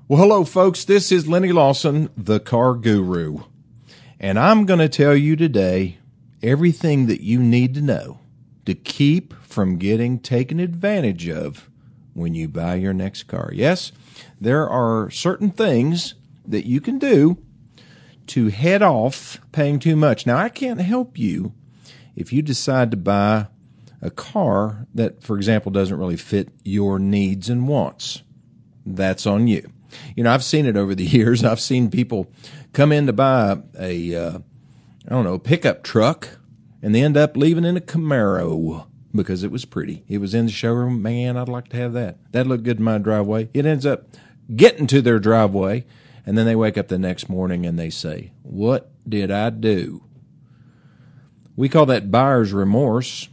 Well, hello, folks. This is Lenny Lawson, the car guru. And I'm going to tell you today everything that you need to know to keep from getting taken advantage of when you buy your next car. Yes, there are certain things that you can do to head off paying too much. Now, I can't help you if you decide to buy a car that, for example, doesn't really fit your needs and wants. That's on you. You know, I've seen it over the years. I've seen people come in to buy a pickup truck, and they end up leaving in a Camaro because it was pretty. It was in the showroom. Man, I'd like to have that. That looked good in my driveway. It ends up getting to their driveway, and then they wake up the next morning and they say, "What did I do?" We call that buyer's remorse.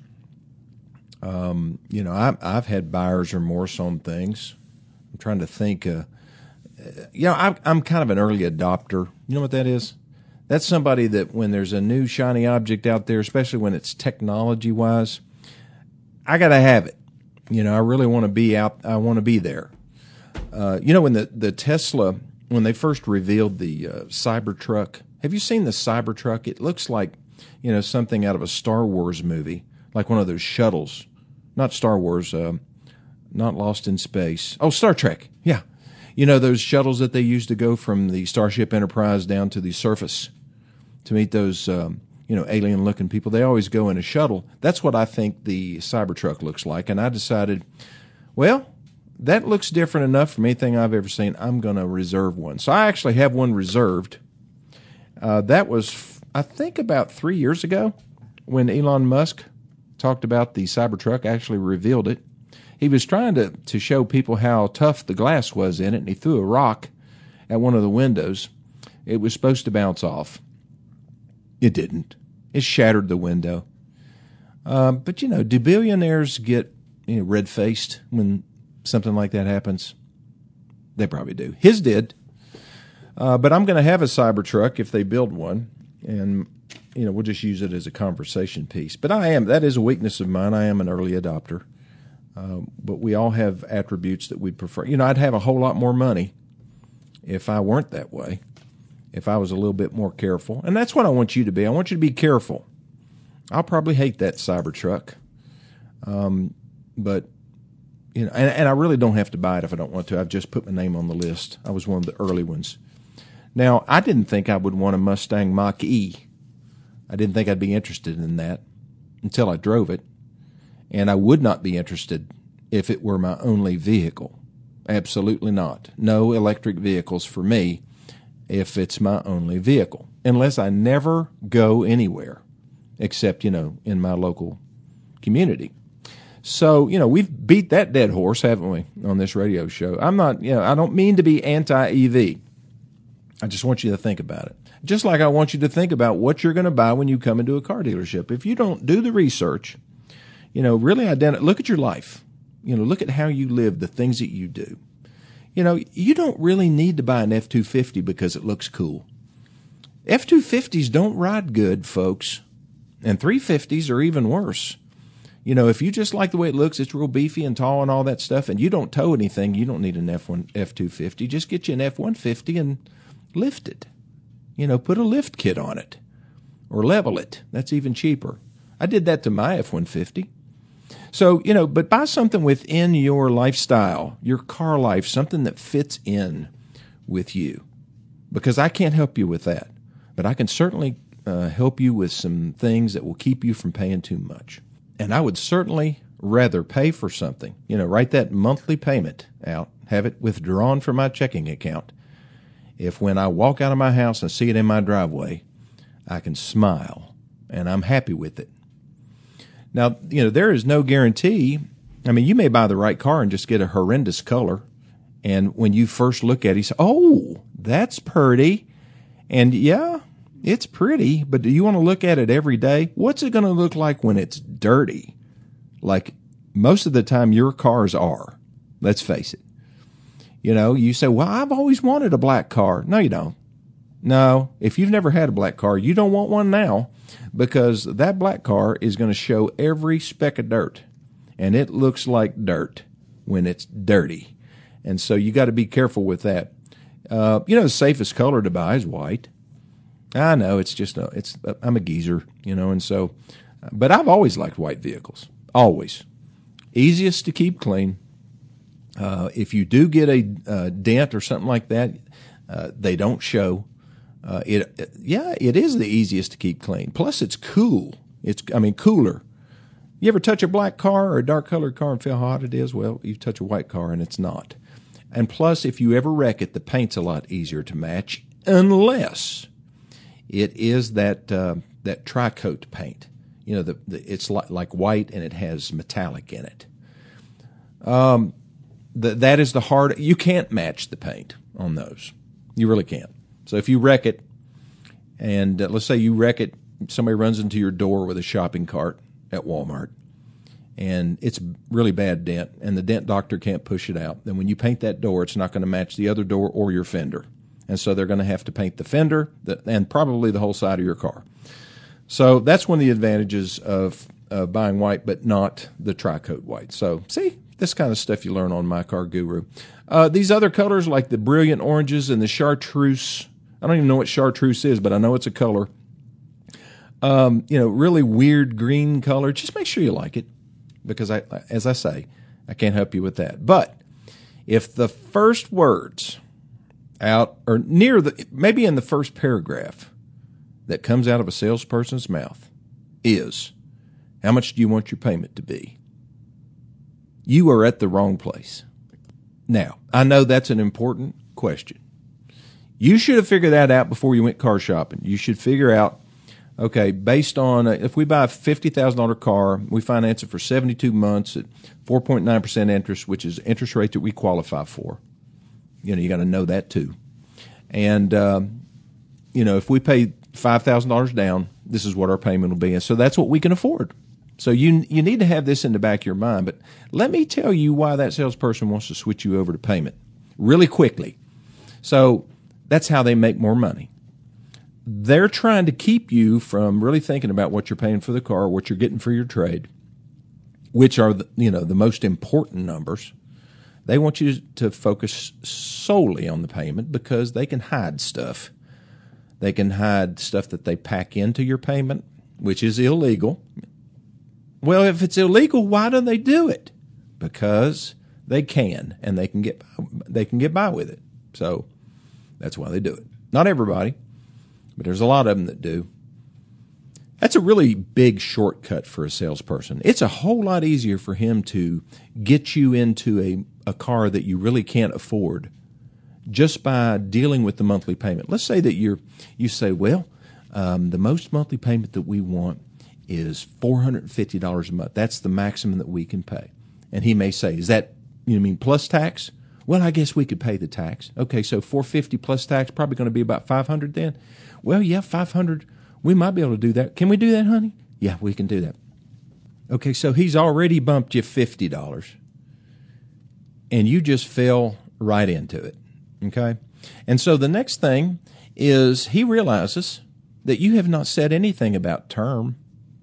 I've had buyer's remorse on things. I'm trying to think. I'm kind of an early adopter. You know what that is? That's somebody that when there's a new shiny object out there, especially when it's technology-wise, I got to have it. You know, I really want to be out. I want to be there. When the Tesla, when they first revealed the Cybertruck, have you seen the Cybertruck? It looks like, something out of a Star Wars movie, like one of those shuttles. Not Star Wars, not Lost in Space. Oh, Star Trek. Yeah. You know, those shuttles that they used to go from the Starship Enterprise down to the surface to meet those, alien-looking people. They always go in a shuttle. That's what I think the Cybertruck looks like. And I decided, well, that looks different enough from anything I've ever seen. I'm going to reserve one. So I actually have one reserved. That was, I think, about 3 years ago when Elon Musk talked about the Cybertruck, actually revealed it. He was trying to show people how tough the glass was in it, and he threw a rock at one of the windows. It was supposed to bounce off. It didn't. It shattered the window. But do billionaires get red-faced when something like that happens? They probably do. His did. But I'm going to have a Cybertruck if they build one, and we'll just use it as a conversation piece. But that is a weakness of mine. I am an early adopter. But we all have attributes that we'd prefer. I'd have a whole lot more money if I weren't that way, if I was a little bit more careful. And that's what I want you to be. I want you to be careful. I'll probably hate that Cybertruck. But, and I really don't have to buy it if I don't want to. I've just put my name on the list. I was one of the early ones. Now, I didn't think I would want a Mustang Mach-E. I didn't think I'd be interested in that until I drove it. And I would not be interested if it were my only vehicle. Absolutely not. No electric vehicles for me if it's my only vehicle. Unless I never go anywhere except, in my local community. So, we've beat that dead horse, haven't we, on this radio show? I'm not, I don't mean to be anti-EV. I just want you to think about it. Just like I want you to think about what you're going to buy when you come into a car dealership. If you don't do the research, really look at your life. Look at how you live, the things that you do. You don't really need to buy an F-250 because it looks cool. F-250s don't ride good, folks. And 350s are even worse. If you just like the way it looks, it's real beefy and tall and all that stuff, and you don't tow anything, you don't need an F-250. Just get you an F-150 and lift it. Put a lift kit on it. Or level it. That's even cheaper. I did that to my F-150. So, but buy something within your lifestyle, your car life, something that fits in with you. Because I can't help you with that. But I can certainly help you with some things that will keep you from paying too much. And I would certainly rather pay for something, write that monthly payment out, have it withdrawn from my checking account. If when I walk out of my house and see it in my driveway, I can smile and I'm happy with it. Now, there is no guarantee. I mean, you may buy the right car and just get a horrendous color. And when you first look at it, you say, oh, that's pretty. And yeah, it's pretty, but do you want to look at it every day? What's it going to look like when it's dirty? Like most of the time your cars are. Let's face it. You say, well, I've always wanted a black car. No, you don't. No, if you've never had a black car, you don't want one now because that black car is going to show every speck of dirt, and it looks like dirt when it's dirty. And so you got to be careful with that. The safest color to buy is white. I know I'm a geezer, and so, but I've always liked white vehicles. Always. Easiest to keep clean. If you do get a dent or something like that, they don't show. It is the easiest to keep clean. Plus, it's cool. Cooler. You ever touch a black car or a dark colored car and feel how hot it is? Well, you touch a white car and it's not. And plus, if you ever wreck it, the paint's a lot easier to match, unless it is that tri-coat paint. It's like white and it has metallic in it. That is the hard. You can't match the paint on those. You really can't. So if you wreck it, and let's say you wreck it, somebody runs into your door with a shopping cart at Walmart, and it's a really bad dent, and the dent doctor can't push it out, then when you paint that door, it's not going to match the other door or your fender. And so they're going to have to paint the fender and probably the whole side of your car. So that's one of the advantages of buying white, but not the tri-coat white. So see, this kind of stuff you learn on My Car Guru. These other colors like the brilliant oranges and the chartreuse, I don't even know what chartreuse is, but I know it's a color. Really weird green color. Just make sure you like it, because as I say, I can't help you with that. But if the first words out or maybe in the first paragraph that comes out of a salesperson's mouth is, how much do you want your payment to be? You are at the wrong place. Now, I know that's an important question. You should have figured that out before you went car shopping. You should figure out, okay, based on, if we buy a $50,000 car, we finance it for 72 months at 4.9% interest, which is the interest rate that we qualify for. You got to know that too. And, if we pay $5,000 down, this is what our payment will be. And so that's what we can afford. So you need to have this in the back of your mind. But let me tell you why that salesperson wants to switch you over to payment really quickly. So that's how they make more money. They're trying to keep you from really thinking about what you're paying for the car, what you're getting for your trade, which are the most important numbers. They want you to focus solely on the payment because they can hide stuff. They can hide stuff that they pack into your payment, which is illegal. Well, if it's illegal, why do they do it? Because they can, and they can get by with it. So that's why they do it. Not everybody, but there's a lot of them that do. That's a really big shortcut for a salesperson. It's a whole lot easier for him to get you into a car that you really can't afford just by dealing with the monthly payment. Let's say that you say, well, the most monthly payment that we want is $450 a month. That's the maximum that we can pay. And he may say, is that, you mean plus tax? Well, I guess we could pay the tax. Okay, so $450 plus tax, probably going to be about $500 then. Well, yeah, $500. We might be able to do that. Can we do that, honey? Yeah, we can do that. Okay, so he's already bumped you $50, and you just fell right into it, okay? And so the next thing is he realizes that you have not said anything about term.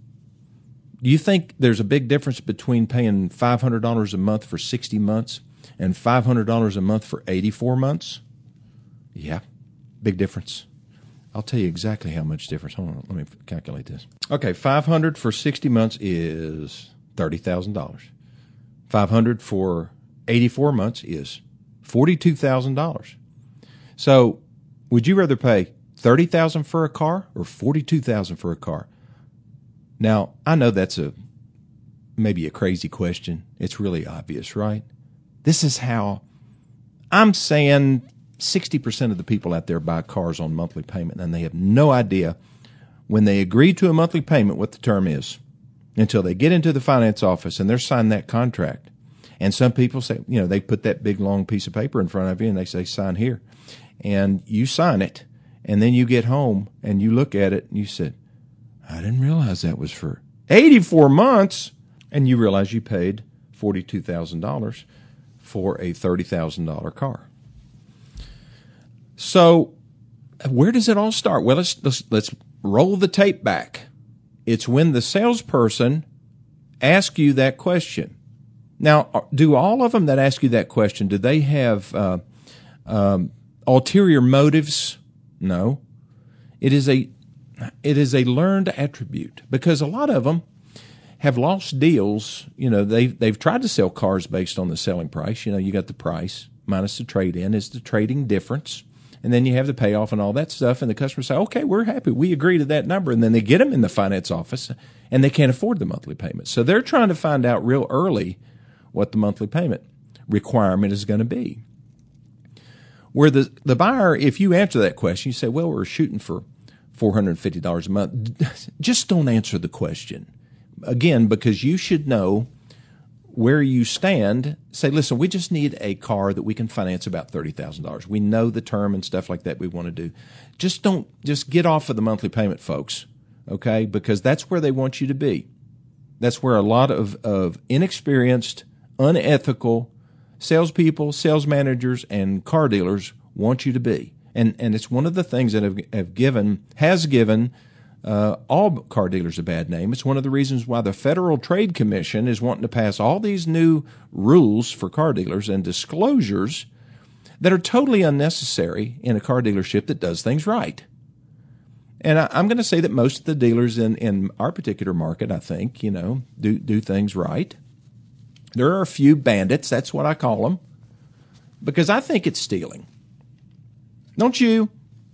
Do you think there's a big difference between paying $500 a month for 60 months and $500 a month for 84 months? Yeah, big difference. I'll tell you exactly how much difference. Hold on, let me calculate this. Okay, $500 for 60 months is $30,000. $500 for 84 months is $42,000. So, would you rather pay $30,000 for a car or $42,000 for a car? Now, I know that's maybe a crazy question. It's really obvious, right? This is how I'm saying 60% of the people out there buy cars on monthly payment, and they have no idea when they agree to a monthly payment what the term is until they get into the finance office and they're signing that contract. And some people say, they put that big long piece of paper in front of you and they say, sign here. And you sign it, and then you get home and you look at it and you said, I didn't realize that was for 84 months. And you realize you paid $42,000 for a $30,000 car. So where does it all start? Well, let's roll the tape back. It's when the salesperson asks you that question. Now, do all of them that ask you that question, do they have ulterior motives? No. It is a learned attribute, because a lot of them have lost deals. They've tried to sell cars based on the selling price. You got the price minus the trade-in is the trading difference. And then you have the payoff and all that stuff. And the customers say, okay, we're happy. We agree to that number. And then they get them in the finance office and they can't afford the monthly payment. So they're trying to find out real early what the monthly payment requirement is going to be. Where the buyer, if you answer that question, you say, well, we're shooting for $450 a month. Just don't answer the question. Again, because you should know where you stand. Say, listen, we just need a car that we can finance about $30,000. We know the term and stuff like that we want to do. Just get off of the monthly payment, folks, okay? Because that's where they want you to be. That's where a lot of inexperienced, unethical salespeople, sales managers, and car dealers want you to be. And it's one of the things that has given all car dealers a bad name. It's one of the reasons why the Federal Trade Commission is wanting to pass all these new rules for car dealers and disclosures that are totally unnecessary in a car dealership that does things right. And I'm going to say that most of the dealers in our particular market, I think, do things right. There are a few bandits, that's what I call them, because I think it's stealing. Don't you?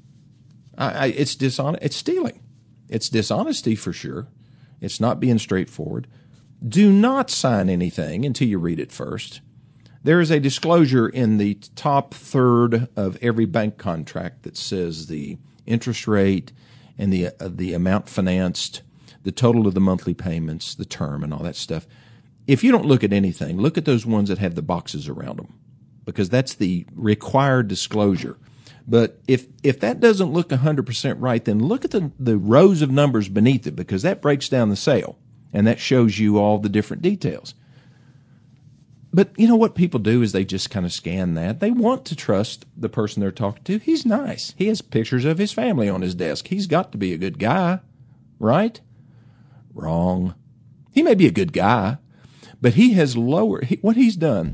It's dishonest. It's stealing. It's dishonesty for sure. It's not being straightforward. Do not sign anything until you read it first. There is a disclosure in the top third of every bank contract that says the interest rate and the amount financed, the total of the monthly payments, the term, and all that stuff. If you don't look at anything, look at those ones that have the boxes around them, because that's the required disclosure. But if that doesn't look 100% right, then look at the rows of numbers beneath it, because that breaks down the sale, and that shows you all the different details. But what people do is they just kind of scan that. They want to trust the person they're talking to. He's nice. He has pictures of his family on his desk. He's got to be a good guy, right? Wrong. He may be a good guy, but he has what he's done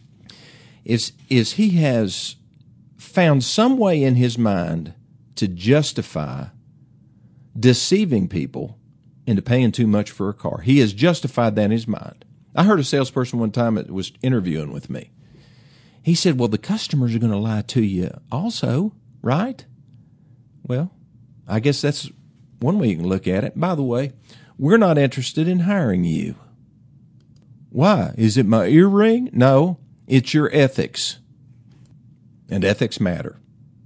is he has found some way in his mind to justify deceiving people into paying too much for a car. He has justified that in his mind. I heard a salesperson one time that was interviewing with me. He said, well, the customers are going to lie to you also, right? Well, I guess that's one way you can look at it. By the way, we're not interested in hiring you. Why? Is it my earring? No, it's your ethics. And ethics matter.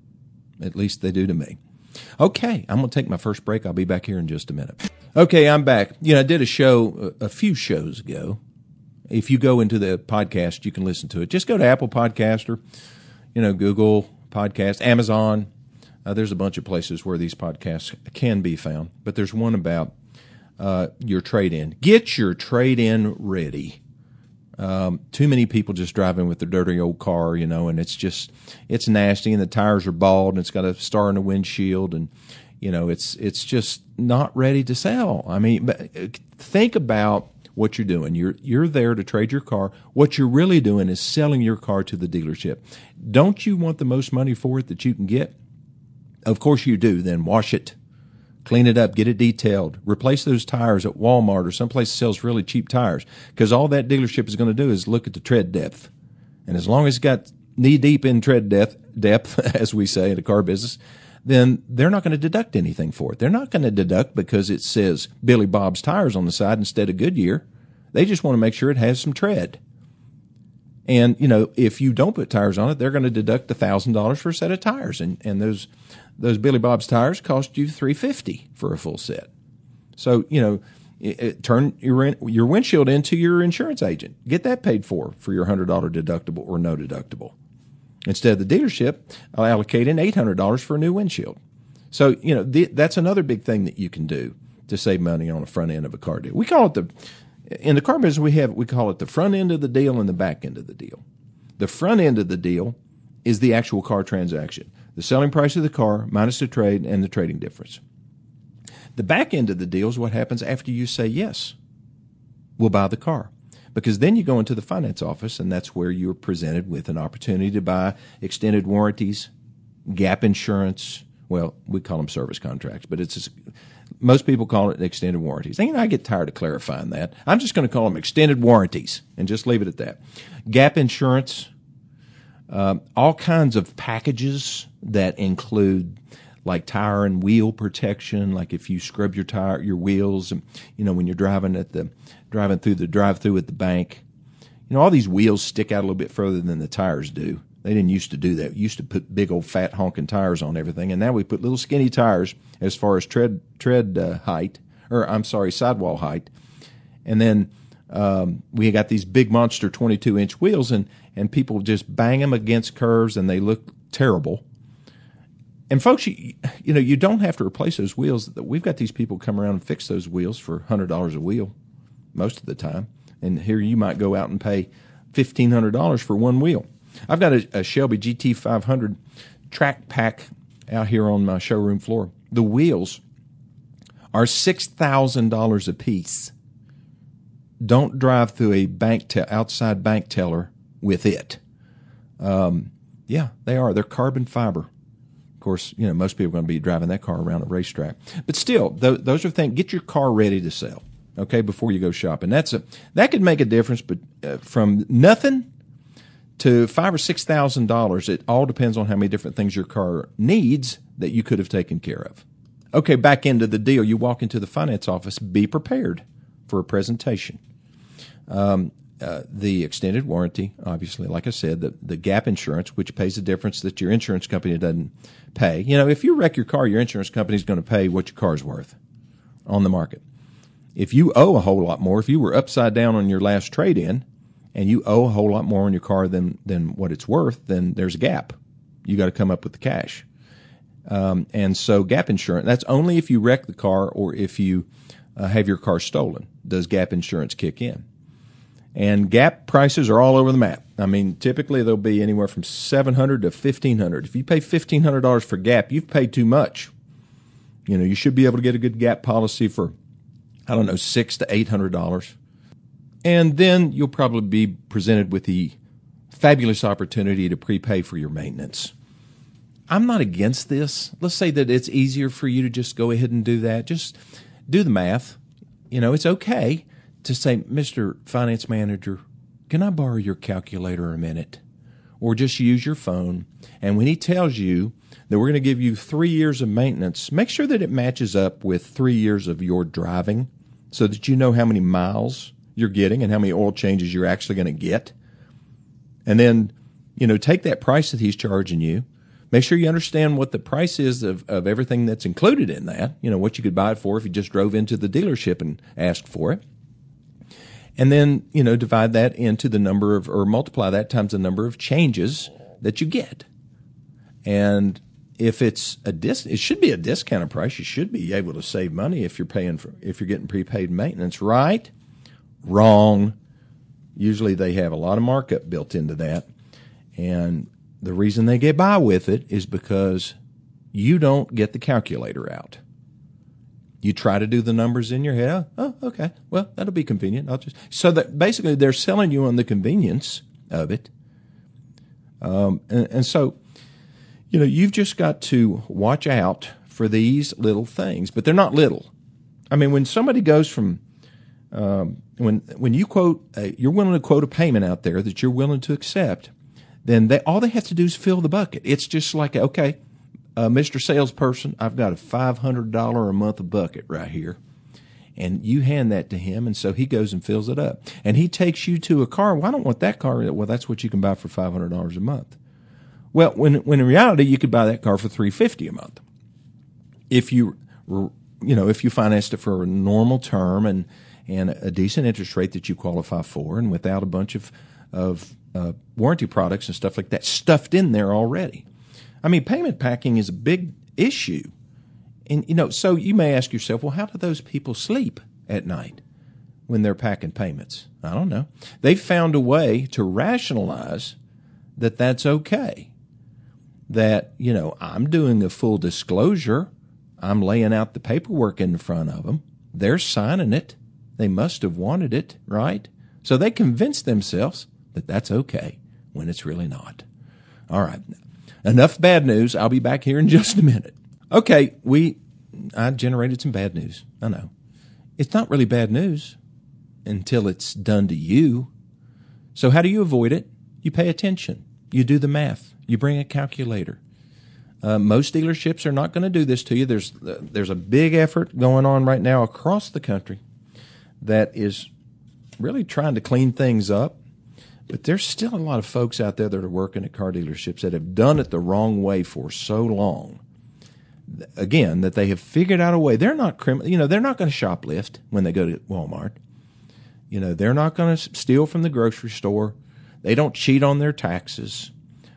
At least they do to me. Okay, I'm going to take my first break. I'll be back here in just a minute. Okay, I'm back. I did a show a few shows ago. If you go into the podcast, you can listen to it. Just go to Apple Podcast or, Google Podcast, Amazon. There's a bunch of places where these podcasts can be found. But there's one about your trade-in. Get your trade-in ready. Too many people just driving with their dirty old car, and it's nasty, and the tires are bald, and it's got a star in the windshield, and it's just not ready to sell. I mean, but think about what you're doing. You're there to trade your car. What you're really doing is selling your car to the dealership. Don't you want the most money for it that you can get? Of course you do. Then wash it. Clean it up, get it detailed, replace those tires at Walmart or someplace that sells really cheap tires, because all that dealership is going to do is look at the tread depth. And as long as it's got knee-deep in tread depth, as we say in the car business, then they're not going to deduct anything for it. They're not going to deduct because it says Billy Bob's Tires on the side instead of Goodyear. They just want to make sure it has some tread. And, if you don't put tires on it, they're going to deduct $1,000 for a set of tires. And those Billy Bob's tires cost you $350 for a full set. So, turn your windshield into your insurance agent. Get that paid for your $100 deductible or no deductible. Instead of the dealership allocating $800 for a new windshield. So, that's another big thing that you can do to save money on the front end of a car deal. We call it in the car business, we call it the front end of the deal and the back end of the deal. The front end of the deal is the actual car transaction, the selling price of the car minus the trade and the trading difference. The back end of the deal is what happens after you say, yes, we'll buy the car. Because then you go into the finance office, and that's where you're presented with an opportunity to buy extended warranties, gap insurance. Well, we call them service contracts, but most people call it extended warranties. And, I get tired of clarifying that. I'm just going to call them extended warranties and just leave it at that. Gap insurance, all kinds of packages that include like tire and wheel protection, like if you scrub your wheels, and, when you're driving through the drive-through at the bank, all these wheels stick out a little bit further than the tires do. They didn't used to do that. We used to put big old fat honking tires on everything, and now we put little skinny tires as far as sidewall height. And then we got these big monster 22-inch wheels, and people just bang them against curves, and they look terrible. And folks, you don't have to replace those wheels. We've got these people come around and fix those wheels for $100 a wheel most of the time. And here you might go out and pay $1,500 for one wheel. I've got a Shelby GT500 track pack out here on my showroom floor. The wheels are $6,000 a piece. Don't drive through a outside bank teller with it. Yeah, they are. They're carbon fiber. Of course, most people are going to be driving that car around a racetrack. But still, those are things. Get your car ready to sell, okay, before you go shopping. That could make a difference, but from nothing to $5,000 or $6,000, it all depends on how many different things your car needs that you could have taken care of. Okay, back into the deal. You walk into the finance office, be prepared for a presentation. The extended warranty, obviously, like I said, the gap insurance, which pays the difference that your insurance company doesn't pay. If you wreck your car, your insurance company is going to pay what your car's worth on the market. If you owe a whole lot more, if you were upside down on your last trade-in and you owe a whole lot more on your car than what it's worth, then there's a gap. You got to come up with the cash. And so gap insurance, that's only if you wreck the car or if you have your car stolen, does gap insurance kick in. And gap prices are all over the map. I mean, typically they'll be anywhere from $700 to $1,500. If you pay $1,500 for gap, you've paid too much. You should be able to get a good gap policy for, $600 to $800. And then you'll probably be presented with the fabulous opportunity to prepay for your maintenance. I'm not against this. Let's say that it's easier for you to just go ahead and do that. Just do the math. It's okay to say, Mr. Finance Manager, can I borrow your calculator a minute? Or just use your phone. And when he tells you that we're going to give you 3 years of maintenance, make sure that it matches up with 3 years of your driving so that you know how many miles you're getting and how many oil changes you're actually going to get. And then, take that price that he's charging you. Make sure you understand what the price is of everything that's included in that, what you could buy it for if you just drove into the dealership and asked for it. And then, divide that into the number of, or multiply that times the number of changes that you get. And if it's it should be a discounted price. You should be able to save money if you're getting prepaid maintenance, right? Wrong. Usually they have a lot of markup built into that. And the reason they get by with it is because you don't get the calculator out. You try to do the numbers in your head. Oh, okay. Well, that'll be convenient. So that basically they're selling you on the convenience of it. And so, you've just got to watch out for these little things, but they're not little. I mean, when somebody goes from, when you quote, you're willing to quote a payment out there that you're willing to accept, then all they have to do is fill the bucket. It's just like, okay, Mr. Salesperson, I've got a $500 a month bucket right here. And you hand that to him, and so he goes and fills it up. And he takes you to a car. Well, I don't want that car. Well, that's what you can buy for $500 a month. Well, when in reality, you could buy that car for $350 a month. If you financed it for a normal term and a decent interest rate that you qualify for, and without a bunch of warranty products and stuff like that stuffed in there already. I mean, payment packing is a big issue. And, so you may ask yourself, well, how do those people sleep at night when they're packing payments? I don't know. They've found a way to rationalize that that's okay. That, I'm doing a full disclosure. I'm laying out the paperwork in front of them. They're signing it. They must have wanted it, right? So they convince themselves that that's okay when it's really not. All right. enough bad news. I'll be back here in just a minute. Okay, I generated some bad news. I know. It's not really bad news until it's done to you. So how do you avoid it? You pay attention. You do the math. You bring a calculator. Most dealerships are not going to do this to you. There's a big effort going on right now across the country that is really trying to clean things up. But there's still a lot of folks out there that are working at car dealerships that have done it the wrong way for so long. Again, that they have figured out a way. They're not criminal. They're not going to shoplift when they go to Walmart. They're not going to steal from the grocery store. They don't cheat on their taxes.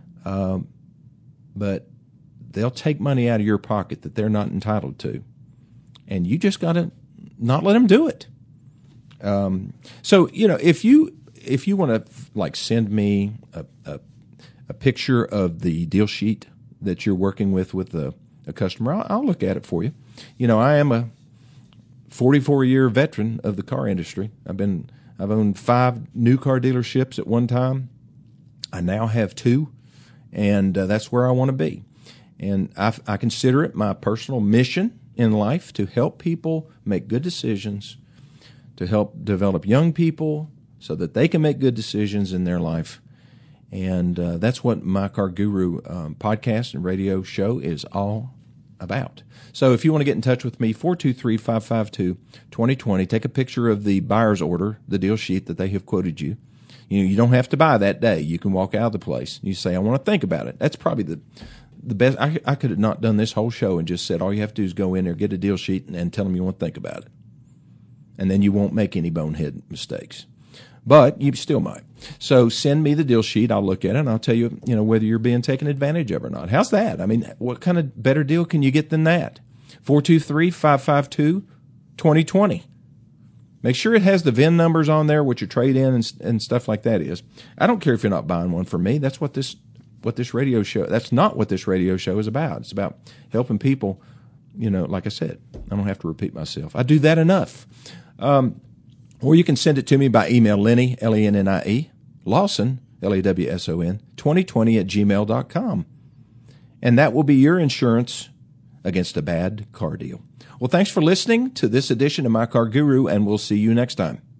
But they'll take money out of your pocket that they're not entitled to. And you just got to not let them do it. So, if you want to send me a picture of the deal sheet that you're working with a customer, I'll look at it for you. I am a 44-year veteran of the car industry. I've owned 5 new car dealerships at one time. I now have 2, and that's where I want to be. And I consider it my personal mission in life to help people make good decisions, to help develop young people so that they can make good decisions in their life. And that's what My Car Guru podcast and radio show is all about. So if you want to get in touch with me, 423-552-2020. Take a picture of the buyer's order, the deal sheet that they have quoted you. You don't have to buy that day. You can walk out of the place. You say, I want to think about it. That's probably the best. I could have not done this whole show and just said, all you have to do is go in there, get a deal sheet, and tell them you want to think about it. And then you won't make any bonehead mistakes. But you still might. So send me the deal sheet. I'll look at it, and I'll tell you, whether you're being taken advantage of or not. How's that? I mean, what kind of better deal can you get than that? 423-552-2020. Make sure it has the VIN numbers on there, what your trade-in and stuff like that is. I don't care if you're not buying one from me. That's what this radio show, that's not what this radio show is about. It's about helping people, like I said. I don't have to repeat myself. I do that enough. Or you can send it to me by email, Lennie, Lennie, Lawson, Lawson, 2020@gmail.com. And that will be your insurance against a bad car deal. Well, thanks for listening to this edition of My Car Guru, and we'll see you next time.